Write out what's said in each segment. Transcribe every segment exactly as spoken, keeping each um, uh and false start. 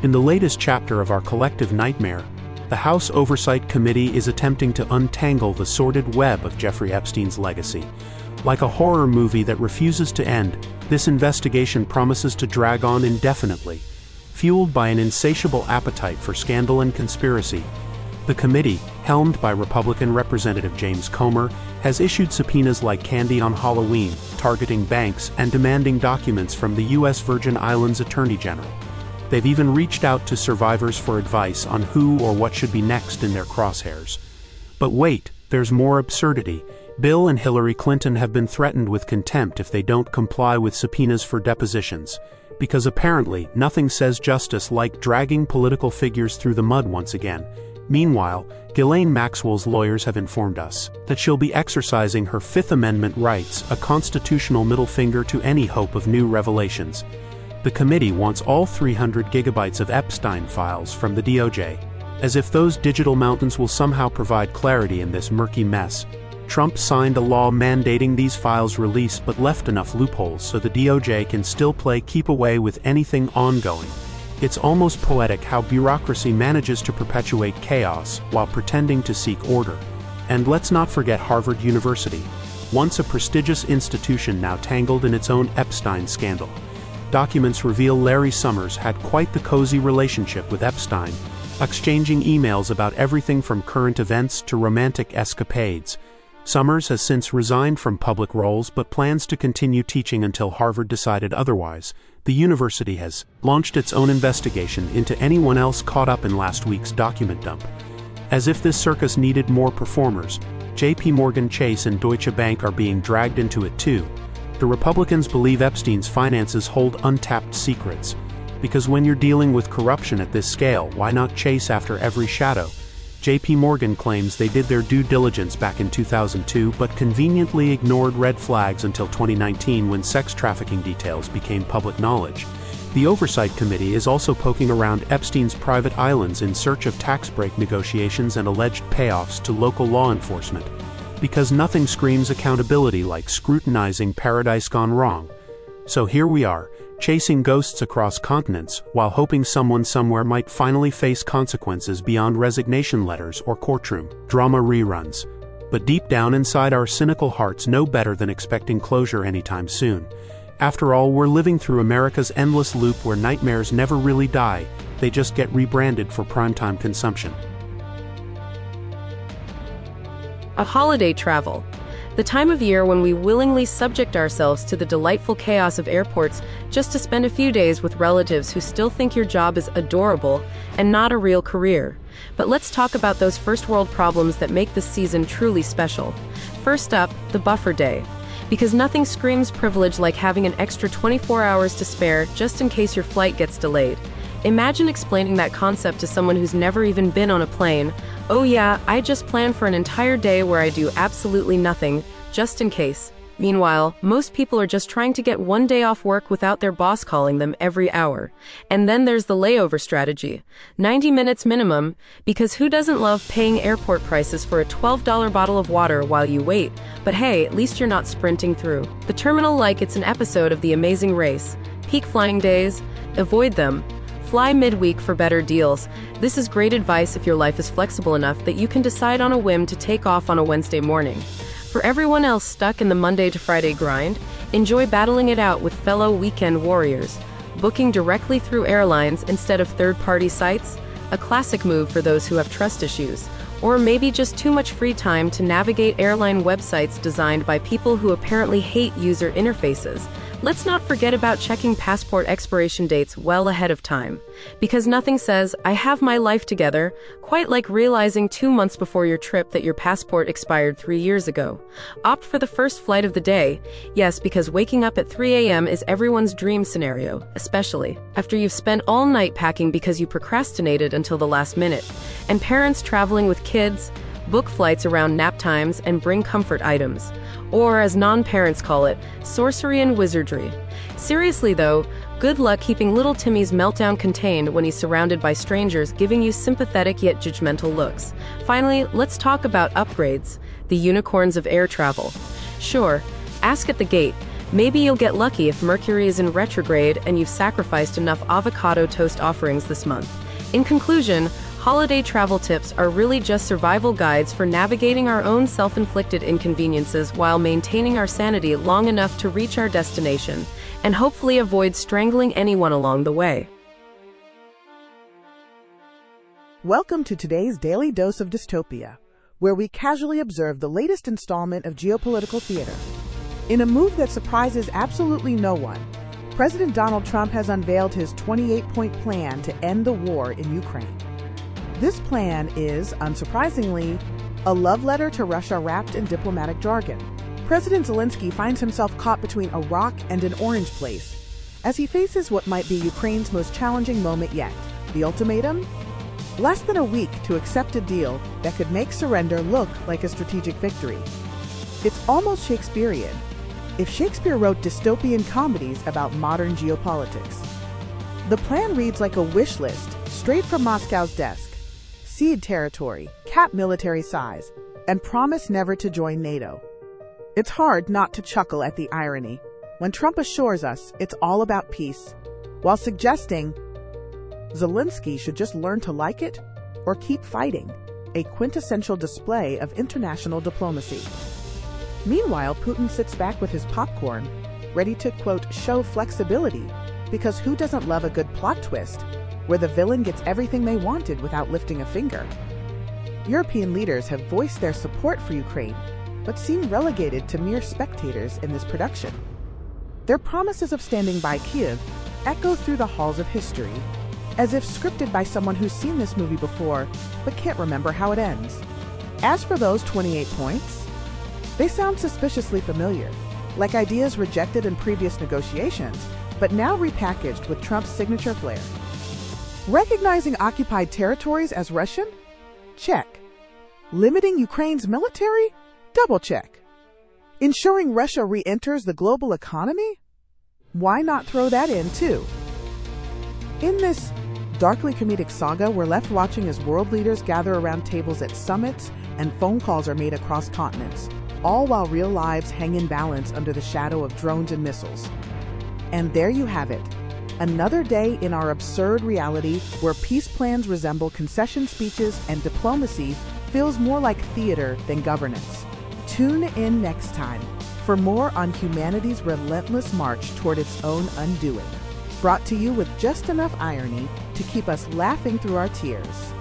In the latest chapter of our collective nightmare, the House Oversight Committee is attempting to untangle the sordid web of Jeffrey Epstein's legacy. Like a horror movie that refuses to end, this investigation promises to drag on indefinitely. Fueled by an insatiable appetite for scandal and conspiracy, the committee, helmed by Republican Representative James Comer, has issued subpoenas like candy on Halloween, targeting banks and demanding documents from the U S Virgin Islands Attorney General. They've even reached out to survivors for advice on who or what should be next in their crosshairs. But wait, there's more absurdity. Bill and Hillary Clinton have been threatened with contempt if they don't comply with subpoenas for depositions, because apparently nothing says justice like dragging political figures through the mud once again. Meanwhile, Ghislaine Maxwell's lawyers have informed us that she'll be exercising her Fifth Amendment rights, a constitutional middle finger to any hope of new revelations. The committee wants all three hundred gigabytes of Epstein files from the D O J, as if those digital mountains will somehow provide clarity in this murky mess. Trump signed a law mandating these files released but left enough loopholes so the D O J can still play keep away with anything ongoing. It's almost poetic how bureaucracy manages to perpetuate chaos while pretending to seek order. And let's not forget Harvard University, once a prestigious institution now tangled in its own Epstein scandal. Documents reveal Larry Summers had quite the cozy relationship with Epstein, exchanging emails about everything from current events to romantic escapades. Summers has since resigned from public roles but plans to continue teaching until Harvard decided otherwise. The university has launched its own investigation into anyone else caught up in last week's document dump. As if this circus needed more performers, J P Morgan Chase and Deutsche Bank are being dragged into it too. The Republicans believe Epstein's finances hold untapped secrets, because when you're dealing with corruption at this scale, why not chase after every shadow? J P Morgan claims they did their due diligence back in two thousand two but conveniently ignored red flags until twenty nineteen when sex trafficking details became public knowledge. The Oversight Committee is also poking around Epstein's private islands in search of tax break negotiations and alleged payoffs to local law enforcement, because nothing screams accountability like scrutinizing Paradise Gone Wrong. So here we are, chasing ghosts across continents while hoping someone somewhere might finally face consequences beyond resignation letters or courtroom drama reruns. But deep down inside our cynical hearts know better than expecting closure anytime soon. After all, we're living through America's endless loop where nightmares never really die, they just get rebranded for primetime consumption. A holiday travel. The time of year when we willingly subject ourselves to the delightful chaos of airports just to spend a few days with relatives who still think your job is adorable and not a real career. But let's talk about those first world problems that make this season truly special. First up, the buffer day. Because nothing screams privilege like having an extra twenty-four hours to spare just in case your flight gets delayed. Imagine explaining that concept to someone who's never even been on a plane. Oh yeah, I just planned for an entire day where I do absolutely nothing, just in case. Meanwhile, most people are just trying to get one day off work without their boss calling them every hour. And then there's the layover strategy. ninety minutes minimum, because who doesn't love paying airport prices for a twelve dollar bottle of water while you wait? But hey, at least you're not sprinting through the terminal like it's an episode of The Amazing Race. Peak flying days, avoid them. Fly midweek for better deals. This is great advice if your life is flexible enough that you can decide on a whim to take off on a Wednesday morning. For everyone else stuck in the Monday to Friday grind, enjoy battling it out with fellow weekend warriors. Booking directly through airlines instead of third-party sites, a classic move for those who have trust issues, or maybe just too much free time to navigate airline websites designed by people who apparently hate user interfaces. Let's not forget about checking passport expiration dates well ahead of time, because nothing says, I have my life together, quite like realizing two months before your trip that your passport expired three years ago. Opt for the first flight of the day. Yes, because waking up at three a m is everyone's dream scenario, especially after you've spent all night packing because you procrastinated until the last minute. And parents traveling with kids, book flights around nap times and bring comfort items. Or, as non-parents call it, sorcery and wizardry. Seriously though, good luck keeping little Timmy's meltdown contained when he's surrounded by strangers giving you sympathetic yet judgmental looks. Finally, let's talk about upgrades, the unicorns of air travel. Sure, ask at the gate. Maybe you'll get lucky if Mercury is in retrograde and you've sacrificed enough avocado toast offerings this month. In conclusion, holiday travel tips are really just survival guides for navigating our own self-inflicted inconveniences while maintaining our sanity long enough to reach our destination, and hopefully avoid strangling anyone along the way. Welcome to today's Daily Dose of Dystopia, where we casually observe the latest installment of geopolitical theater. In a move that surprises absolutely no one, President Donald Trump has unveiled his twenty-eight point plan to end the war in Ukraine. This plan is, unsurprisingly, a love letter to Russia wrapped in diplomatic jargon. President Zelensky finds himself caught between a rock and an orange place as he faces what might be Ukraine's most challenging moment yet. The ultimatum? Less than a week to accept a deal that could make surrender look like a strategic victory. It's almost Shakespearean, if Shakespeare wrote dystopian comedies about modern geopolitics. The plan reads like a wish list straight from Moscow's desk. Cede territory, cap military size, and promise never to join NATO. It's hard not to chuckle at the irony when Trump assures us it's all about peace, while suggesting Zelensky should just learn to like it or keep fighting, a quintessential display of international diplomacy. Meanwhile, Putin sits back with his popcorn, ready to, quote, show flexibility, because who doesn't love a good plot twist where the villain gets everything they wanted without lifting a finger? European leaders have voiced their support for Ukraine, but seem relegated to mere spectators in this production. Their promises of standing by Kyiv echo through the halls of history, as if scripted by someone who's seen this movie before but can't remember how it ends. As for those twenty-eight points, they sound suspiciously familiar, like ideas rejected in previous negotiations, but now repackaged with Trump's signature flair. Recognizing occupied territories as Russian? Check. Limiting Ukraine's military? Double check. Ensuring Russia re-enters the global economy? Why not throw that in too? In this darkly comedic saga, we're left watching as world leaders gather around tables at summits and phone calls are made across continents, all while real lives hang in balance under the shadow of drones and missiles. And there you have it. Another day in our absurd reality where peace plans resemble concession speeches and diplomacy feels more like theater than governance. Tune in next time for more on humanity's relentless march toward its own undoing. Brought to you with just enough irony to keep us laughing through our tears.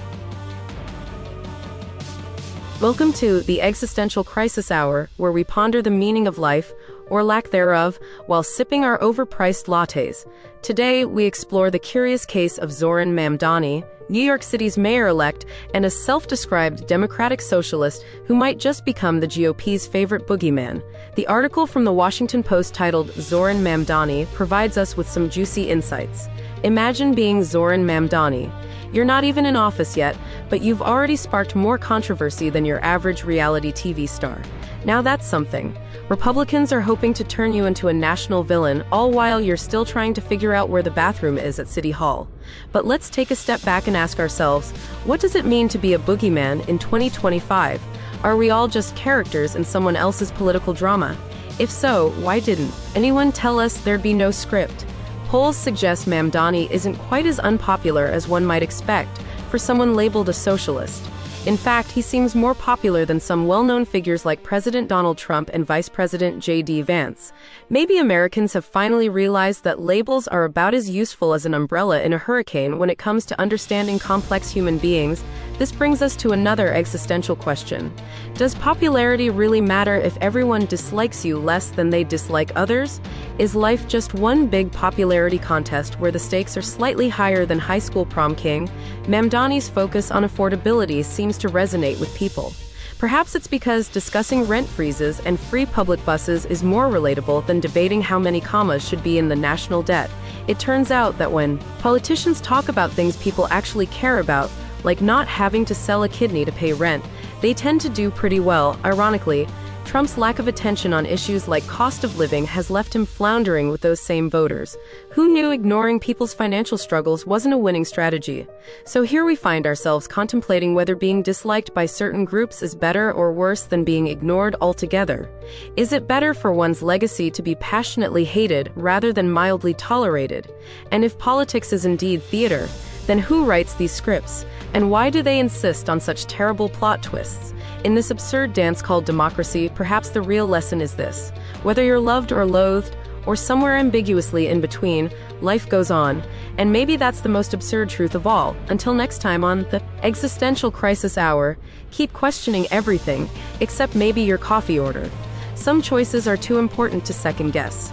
Welcome to the Existential Crisis Hour, where we ponder the meaning of life, or lack thereof, while sipping our overpriced lattes. Today, we explore the curious case of Zoran Mamdani, New York City's mayor-elect and a self-described democratic socialist who might just become the G O P's favorite boogeyman. The article from the Washington Post titled Zoran Mamdani provides us with some juicy insights. Imagine being Zoran Mamdani. You're not even in office yet, but you've already sparked more controversy than your average reality T V star. Now that's something. Republicans are hoping to turn you into a national villain, all while you're still trying to figure out where the bathroom is at City Hall. But let's take a step back and ask ourselves, what does it mean to be a boogeyman in twenty twenty-five? Are we all just characters in someone else's political drama? If so, why didn't anyone tell us there'd be no script? Polls suggest Mamdani isn't quite as unpopular as one might expect for someone labeled a socialist. In fact, he seems more popular than some well-known figures like President Donald Trump and Vice President J D Vance. Maybe Americans have finally realized that labels are about as useful as an umbrella in a hurricane when it comes to understanding complex human beings. This brings us to another existential question. Does popularity really matter if everyone dislikes you less than they dislike others? Is life just one big popularity contest where the stakes are slightly higher than high school prom king? Mamdani's focus on affordability seems to resonate with people. Perhaps it's because discussing rent freezes and free public buses is more relatable than debating how many commas should be in the national debt. It turns out that when politicians talk about things people actually care about, like not having to sell a kidney to pay rent, they tend to do pretty well. Ironically, Trump Trump's lack of attention on issues like cost of living has left him floundering with those same voters. Who knew ignoring people's financial struggles wasn't a winning strategy? So here we find ourselves contemplating whether being disliked by certain groups is better or worse than being ignored altogether. Is it better for one's legacy to be passionately hated rather than mildly tolerated? And if politics is indeed theater, then who writes these scripts? And why do they insist on such terrible plot twists? In this absurd dance called democracy, perhaps the real lesson is this: whether you're loved or loathed, or somewhere ambiguously in between, life goes on. And maybe that's the most absurd truth of all. Until next time on the Existential Crisis Hour, keep questioning everything, except maybe your coffee order. Some choices are too important to second guess.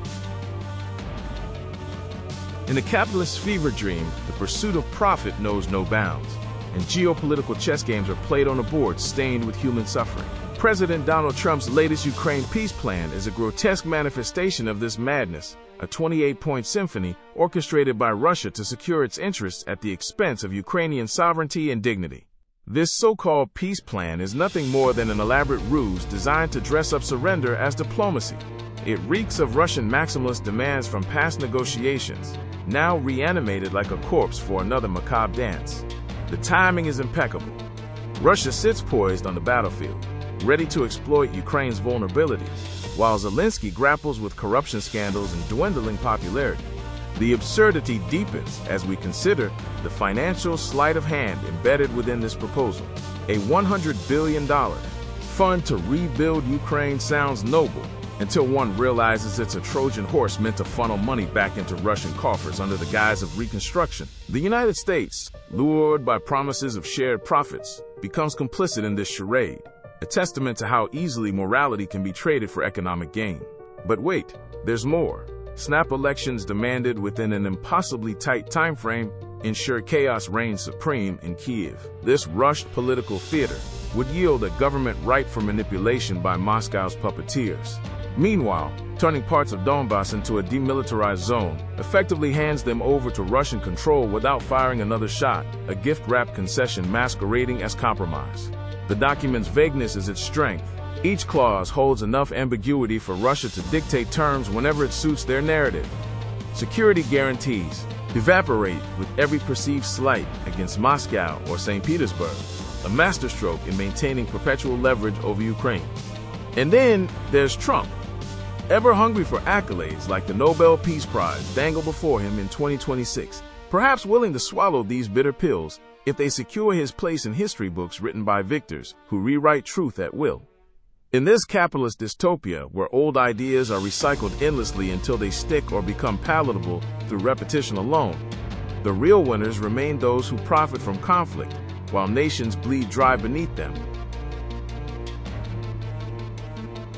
In the capitalist fever dream, the pursuit of profit knows no bounds, and geopolitical chess games are played on a board stained with human suffering. President Donald Trump's latest Ukraine peace plan is a grotesque manifestation of this madness, a twenty-eight point symphony orchestrated by Russia to secure its interests at the expense of Ukrainian sovereignty and dignity. This so-called peace plan is nothing more than an elaborate ruse designed to dress up surrender as diplomacy. It reeks of Russian maximalist demands from past negotiations, now reanimated like a corpse for another macabre dance. The timing is impeccable. Russia sits poised on the battlefield, ready to exploit Ukraine's vulnerabilities, while Zelensky grapples with corruption scandals and dwindling popularity. The absurdity deepens as we consider the financial sleight of hand embedded within this proposal. A one hundred billion dollars fund to rebuild Ukraine sounds noble, until one realizes it's a Trojan horse meant to funnel money back into Russian coffers under the guise of reconstruction. The United States, lured by promises of shared profits, becomes complicit in this charade, a testament to how easily morality can be traded for economic gain. But wait, there's more. Snap elections demanded within an impossibly tight time frame ensure chaos reigns supreme in Kyiv. This rushed political theater would yield a government ripe for manipulation by Moscow's puppeteers. Meanwhile, turning parts of Donbass into a demilitarized zone effectively hands them over to Russian control without firing another shot, a gift-wrapped concession masquerading as compromise. The document's vagueness is its strength. Each clause holds enough ambiguity for Russia to dictate terms whenever it suits their narrative. Security guarantees evaporate with every perceived slight against Moscow or Saint Petersburg, a masterstroke in maintaining perpetual leverage over Ukraine. And then there's Trump, ever hungry for accolades like the Nobel Peace Prize dangled before him in twenty twenty-six, perhaps willing to swallow these bitter pills if they secure his place in history books written by victors who rewrite truth at will. In this capitalist dystopia where old ideas are recycled endlessly until they stick or become palatable through repetition alone, the real winners remain those who profit from conflict, while nations bleed dry beneath them.